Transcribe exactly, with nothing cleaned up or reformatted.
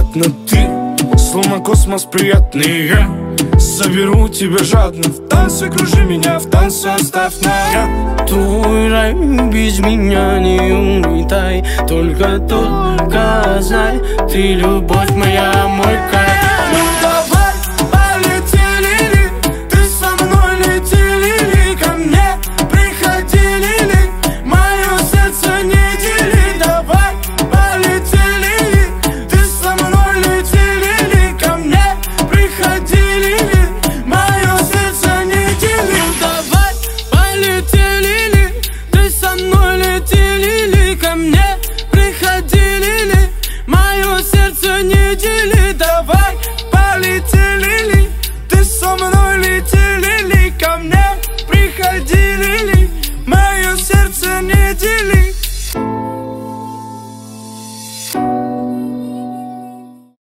приятно ты, словно космос приятный. Я соберу тебя жадно, в танце кружи меня, в танце оставь на. Твой рай без меня не улетай, только, только знай, ты любовь моя, мой кайф. Ну давай, полетели ли, ты со мной летели ли, ко мне приходили ли, мое сердце не дели. Давай, полетели ли, ты со мной летели ли, ко мне приходили ли, мое сердце не дели. Давай, полетели ли, ты со мной летели ли, ко мне приходили ли, мое сердце не дели.